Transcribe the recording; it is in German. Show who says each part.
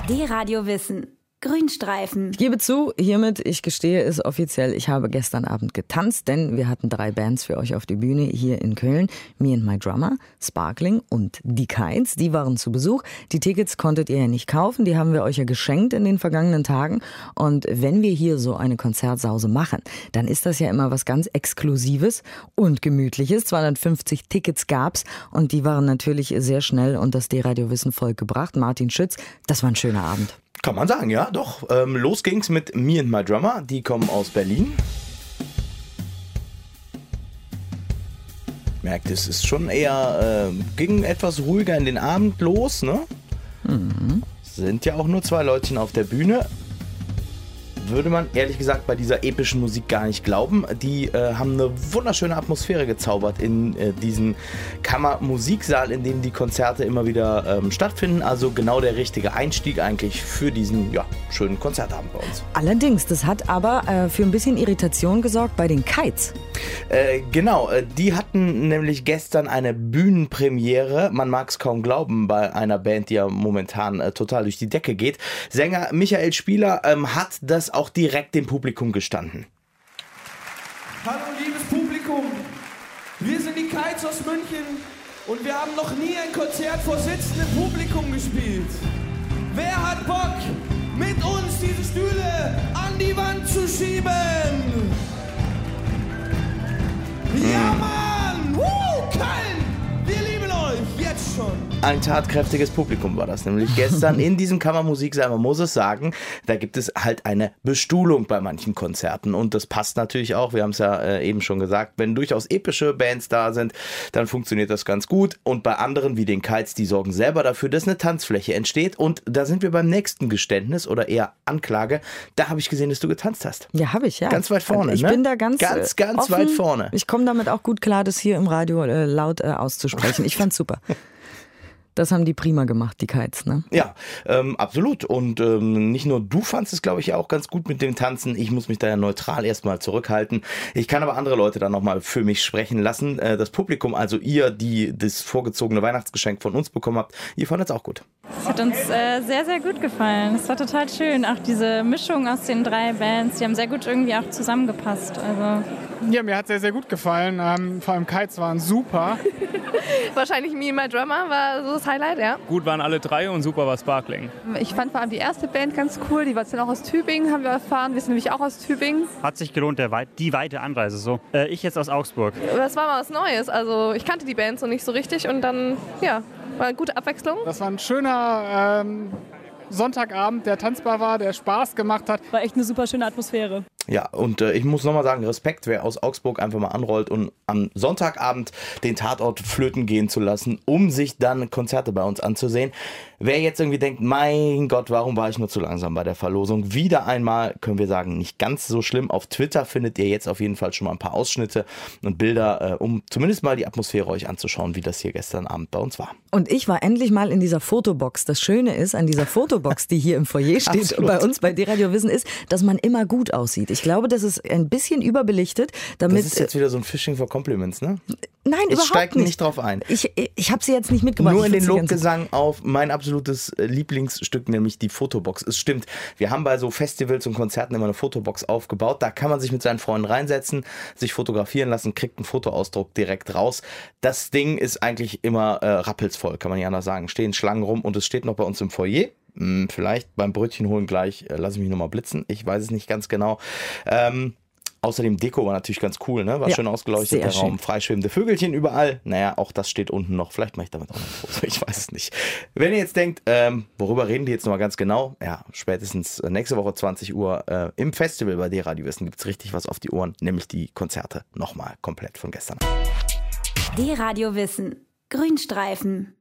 Speaker 1: D-Radio Wissen. Grünstreifen.
Speaker 2: Ich gebe zu, hiermit, ich gestehe es offiziell, ich habe gestern Abend getanzt, denn wir hatten 3 Bands für euch auf die Bühne hier in Köln. Me and My Drummer, Sparkling und Die Kites, die waren zu Besuch. Die Tickets konntet ihr ja nicht kaufen, die haben wir euch ja geschenkt in den vergangenen Tagen. Und wenn wir hier so eine Konzertsause machen, dann ist das ja immer was ganz Exklusives und Gemütliches. 250 Tickets gab's und die waren natürlich sehr schnell und das D-Radio Wissen Volk gebracht. Martin Schütz, das war ein schöner Abend.
Speaker 3: Kann man sagen, ja, doch. Los ging's mit Me and My Drummer. Die kommen aus Berlin. Merkt, es ist schon eher, ging etwas ruhiger in den Abend los, ne? Sind ja auch nur 2 Leutchen auf der Bühne. Würde man ehrlich gesagt bei dieser epischen Musik gar nicht glauben. Die haben eine wunderschöne Atmosphäre gezaubert in diesen Kammermusiksaal, in dem die Konzerte immer wieder stattfinden. Also genau der richtige Einstieg eigentlich für diesen schönen Konzertabend bei uns.
Speaker 2: Allerdings, das hat aber für ein bisschen Irritation gesorgt bei den Kites.
Speaker 3: Genau, die hatten nämlich gestern eine Bühnenpremiere. Man mag es kaum glauben bei einer Band, die ja momentan total durch die Decke geht. Sänger Michael Spieler hat das auch direkt dem Publikum gestanden.
Speaker 4: Hallo liebes Publikum, wir sind die Kites aus München und wir haben noch nie ein Konzert vor sitzendem Publikum gespielt. Wer hat Bock, mit uns diese Stühle an die Wand zu schieben? Ja Mann, Köln, wir lieben euch, jetzt schon.
Speaker 3: Ein tatkräftiges Publikum war das nämlich gestern in diesem Kammermusiksaal. Man muss es sagen, da gibt es halt eine Bestuhlung bei manchen Konzerten und das passt natürlich auch, wir haben es ja eben schon gesagt, wenn durchaus epische Bands da sind, dann funktioniert das ganz gut und bei anderen wie den Kites, die sorgen selber dafür, dass eine Tanzfläche entsteht und da sind wir beim nächsten Geständnis oder eher Anklage. Da habe ich gesehen, dass du getanzt hast.
Speaker 2: Ja, habe ich, ja.
Speaker 3: Ganz weit vorne,
Speaker 2: ich bin da ganz offen.
Speaker 3: Weit vorne.
Speaker 2: Ich komme damit auch gut klar, das hier im Radio laut auszusprechen. Ich fand's super. Das haben die prima gemacht, die Kites, ne?
Speaker 3: Ja, absolut. Und nicht nur du fandst es, glaube ich, auch ganz gut mit dem Tanzen. Ich muss mich da ja neutral erstmal zurückhalten. Ich kann aber andere Leute dann nochmal für mich sprechen lassen. Das Publikum, also ihr, die das vorgezogene Weihnachtsgeschenk von uns bekommen habt, ihr fandet es auch gut.
Speaker 5: Es hat uns sehr, sehr gut gefallen. Es war total schön. Auch diese Mischung aus den 3 Bands, die haben sehr gut irgendwie auch zusammengepasst. Also
Speaker 6: ja, mir hat sehr, sehr gut gefallen. Vor allem Kites waren super.
Speaker 7: Wahrscheinlich Me and My Drummer war so das Highlight, ja.
Speaker 8: Gut waren alle 3 und super war Sparkling.
Speaker 7: Ich fand vor allem die erste Band ganz cool. Die war dann auch aus Tübingen, haben wir erfahren. Wir sind nämlich auch aus Tübingen.
Speaker 9: Hat sich gelohnt, die weite Anreise so. Ich jetzt aus Augsburg.
Speaker 7: Das war mal was Neues. Also ich kannte die Band so nicht so richtig und dann, war eine gute Abwechslung.
Speaker 6: Das war ein schöner Sonntagabend, der tanzbar war, der Spaß gemacht hat.
Speaker 5: war echt eine super schöne Atmosphäre.
Speaker 3: Ja, und ich muss nochmal sagen, Respekt, wer aus Augsburg einfach mal anrollt und am Sonntagabend den Tatort flöten gehen zu lassen, um sich dann Konzerte bei uns anzusehen. Wer jetzt irgendwie denkt, mein Gott, warum war ich nur zu langsam bei der Verlosung? Wieder einmal können wir sagen, nicht ganz so schlimm. Auf Twitter findet ihr jetzt auf jeden Fall schon mal ein paar Ausschnitte und Bilder, um zumindest mal die Atmosphäre euch anzuschauen, wie das hier gestern Abend bei uns war.
Speaker 2: Und ich war endlich mal in dieser Fotobox. Das Schöne ist an dieser Fotobox, die hier im Foyer steht, bei uns bei D-Radio Wissen, ist, dass man immer gut aussieht. Ich glaube, das ist ein bisschen überbelichtet. Damit
Speaker 3: das ist jetzt wieder so ein Fishing for Compliments, ne?
Speaker 2: Nein,
Speaker 3: ich
Speaker 2: überhaupt
Speaker 3: steige
Speaker 2: nicht.
Speaker 3: nicht drauf ein.
Speaker 2: Ich habe sie jetzt nicht mitgebracht.
Speaker 3: Nur in den Lobgesang auf mein absolutes Lieblingsstück, nämlich die Fotobox. Es stimmt, wir haben bei so Festivals und Konzerten immer eine Fotobox aufgebaut. Da kann man sich mit seinen Freunden reinsetzen, sich fotografieren lassen, kriegt einen Fotoausdruck direkt raus. Das Ding ist eigentlich immer rappelsvoll, kann man nicht anders sagen. Stehen Schlangen rum und es steht noch bei uns im Foyer. Vielleicht beim Brötchen holen gleich, lasse ich mich nochmal blitzen. Ich weiß es nicht ganz genau. Außerdem Deko war natürlich ganz cool, ne? War schön ausgeleuchtet, der Raum, freischwebende Vögelchen überall. Naja, auch das steht unten noch. Vielleicht mache ich damit auch noch ein Foto, ich weiß es nicht. Wenn ihr jetzt denkt, worüber reden die jetzt nochmal ganz genau? Ja, spätestens nächste Woche 20 Uhr im Festival bei D-Radio Wissen gibt es richtig was auf die Ohren, nämlich die Konzerte nochmal komplett von gestern.
Speaker 1: D-Radio Wissen. Grünstreifen.